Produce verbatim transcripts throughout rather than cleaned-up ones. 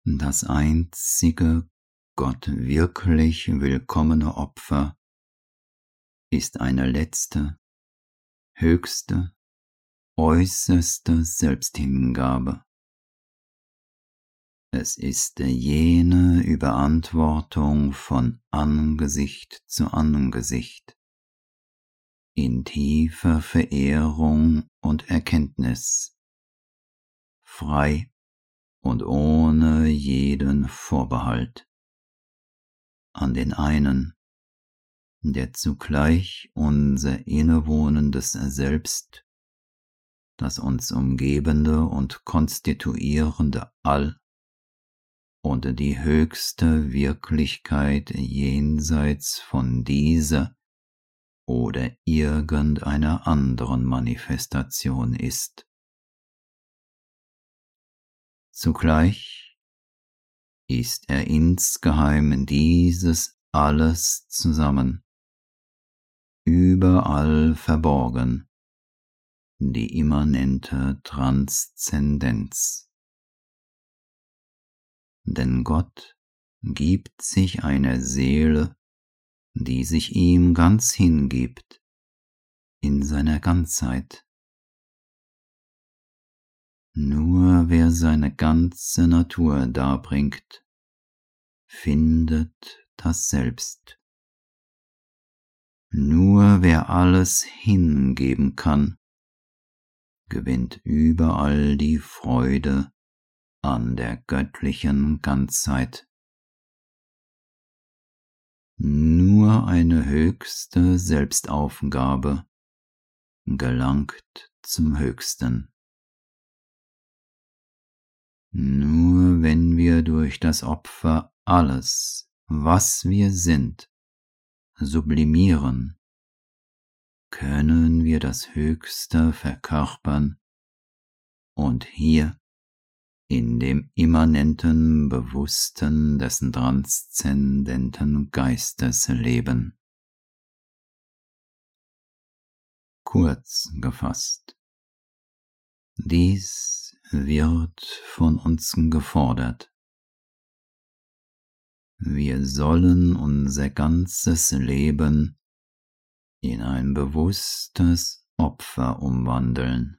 Das einzige Gott wirklich willkommene Opfer ist eine letzte, höchste, äußerste Selbsthingabe. Es ist jene Überantwortung von Angesicht zu Angesicht, in tiefer Verehrung und Erkenntnis, frei und ohne jeden Vorbehalt, an den einen, der zugleich unser innewohnendes Selbst, das uns umgebende und konstituierende All und die höchste Wirklichkeit jenseits von dieser oder irgendeiner anderen Manifestation ist. Zugleich ist er insgeheim dieses alles zusammen, überall verborgen, die immanente Transzendenz. Denn Gott gibt sich einer Seele, die sich ihm ganz hingibt, in seiner Ganzheit. Nur wer seine ganze Natur darbringt, findet das Selbst. Nur wer alles hingeben kann, gewinnt überall die Freude an der göttlichen Ganzheit. Nur eine höchste Selbstaufgabe gelangt zum Höchsten. Nur wenn wir durch das Opfer alles, was wir sind, sublimieren, können wir das Höchste verkörpern und hier in dem immanenten Bewussten des transzendenten Geistes leben. Kurz gefasst, dies wird von uns gefordert. Wir sollen unser ganzes Leben in ein bewusstes Opfer umwandeln.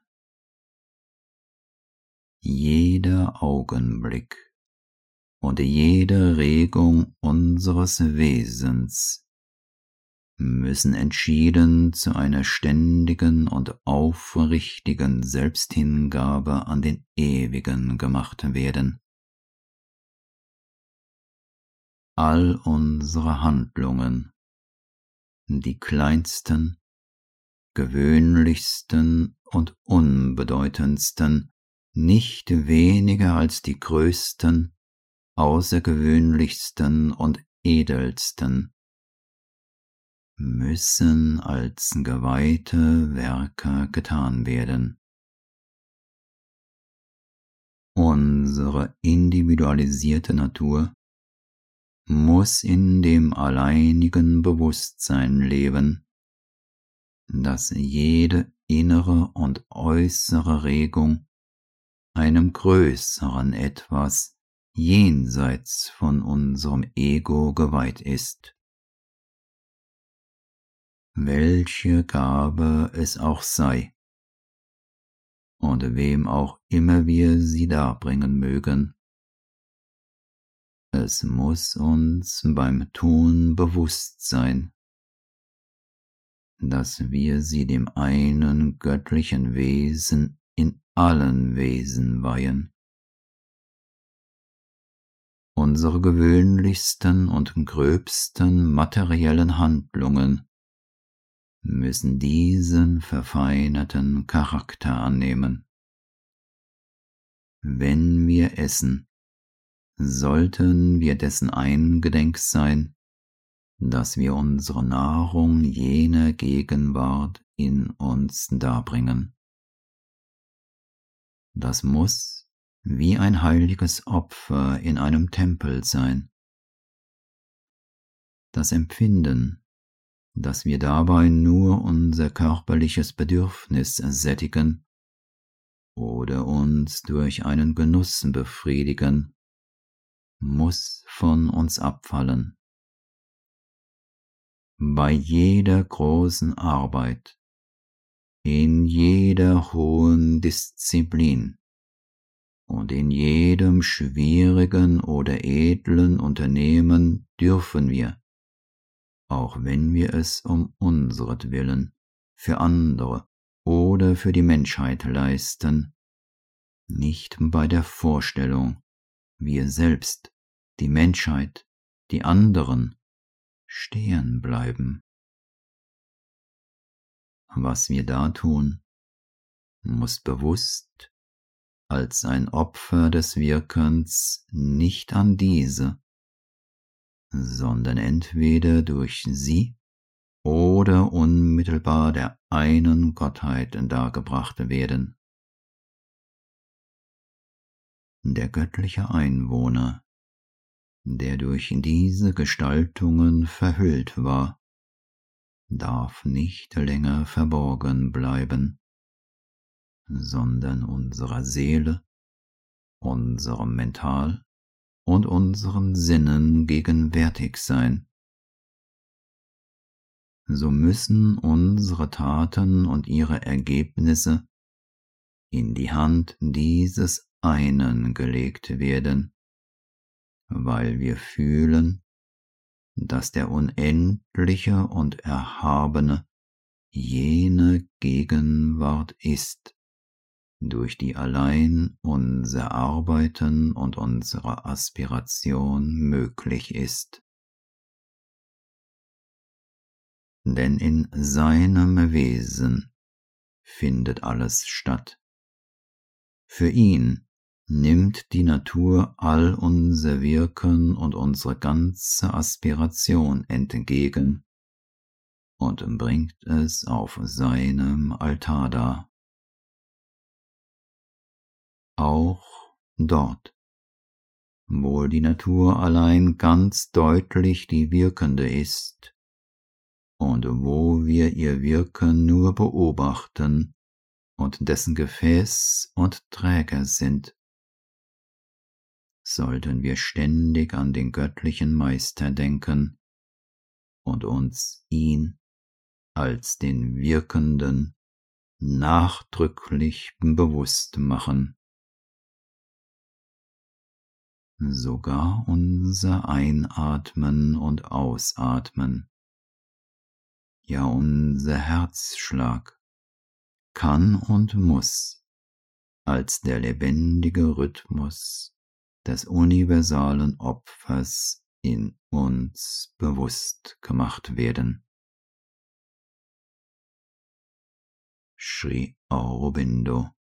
Jeder Augenblick und jede Regung unseres Wesens müssen entschieden zu einer ständigen und aufrichtigen Selbsthingabe an den Ewigen gemacht werden. All unsere Handlungen, die kleinsten, gewöhnlichsten und unbedeutendsten, nicht weniger als die größten, außergewöhnlichsten und edelsten, müssen als geweihte Werke getan werden. Unsere individualisierte Natur muss in dem alleinigen Bewusstsein leben, dass jede innere und äußere Regung einem größeren Etwas jenseits von unserem Ego geweiht ist. Welche Gabe es auch sei, und wem auch immer wir sie darbringen mögen, es muss uns beim Tun bewusst sein, dass wir sie dem einen göttlichen Wesen in allen Wesen weihen. Unsere gewöhnlichsten und gröbsten materiellen Handlungen müssen diesen verfeinerten Charakter annehmen. Wenn wir essen, sollten wir dessen eingedenk sein, dass wir unsere Nahrung jener Gegenwart in uns darbringen. Das muss wie ein heiliges Opfer in einem Tempel sein. Das Empfinden, dass wir dabei nur unser körperliches Bedürfnis sättigen oder uns durch einen Genuss befriedigen, muss von uns abfallen. Bei jeder großen Arbeit, in jeder hohen Disziplin und in jedem schwierigen oder edlen Unternehmen dürfen wir, auch wenn wir es um unseretwillen, für andere oder für die Menschheit leisten, nicht bei der Vorstellung, wir selbst, die Menschheit, die anderen, stehen bleiben. Was wir da tun, muss bewusst als ein Opfer des Wirkens nicht an diese, sondern entweder durch sie oder unmittelbar der einen Gottheit dargebracht werden. Der göttliche Einwohner, der durch diese Gestaltungen verhüllt war, darf nicht länger verborgen bleiben, sondern unserer Seele, unserem Mental und unseren Sinnen gegenwärtig sein. So müssen unsere Taten und ihre Ergebnisse in die Hand dieses einen gelegt werden, weil wir fühlen, dass der Unendliche und Erhabene jene Gegenwart ist, durch die allein unser Arbeiten und unsere Aspiration möglich ist. Denn in seinem Wesen findet alles statt. Für ihn nimmt die Natur all unser Wirken und unsere ganze Aspiration entgegen und bringt es auf seinem Altar dar. Auch dort, wo die Natur allein ganz deutlich die Wirkende ist und wo wir ihr Wirken nur beobachten und dessen Gefäß und Träger sind, sollten wir ständig an den göttlichen Meister denken und uns ihn als den Wirkenden nachdrücklich bewusst machen. Sogar unser Einatmen und Ausatmen, ja unser Herzschlag, kann und muss als der lebendige Rhythmus des universalen Opfers in uns bewusst gemacht werden. Sri Aurobindo